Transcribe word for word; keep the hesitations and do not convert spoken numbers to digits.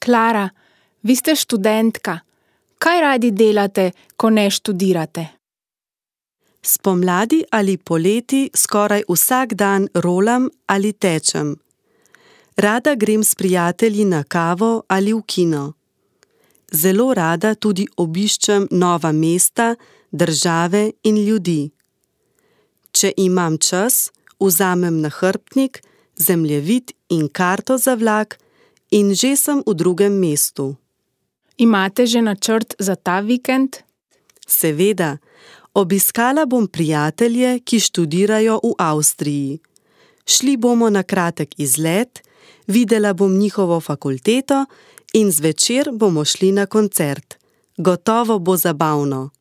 Klara, vi ste študentka. Kaj radi delate, ko ne študirate? Spomladi ali poleti skoraj vsak dan rolam ali tečem. Rada grem s prijatelji na kavo ali v kino. Zelo rada tudi obiščem nova mesta, države in ljudi. Če imam čas, vzamem nahrbtnik, zemljevid in karto za vlak in že sem v drugem mestu. Imate že načrt za ta vikend? Seveda, obiskala bom prijatelje, ki študirajo v Avstriji. Šli bomo na kratek izlet, videla bom njihovo fakulteto in zvečer bomo šli na koncert. Gotovo bo zabavno.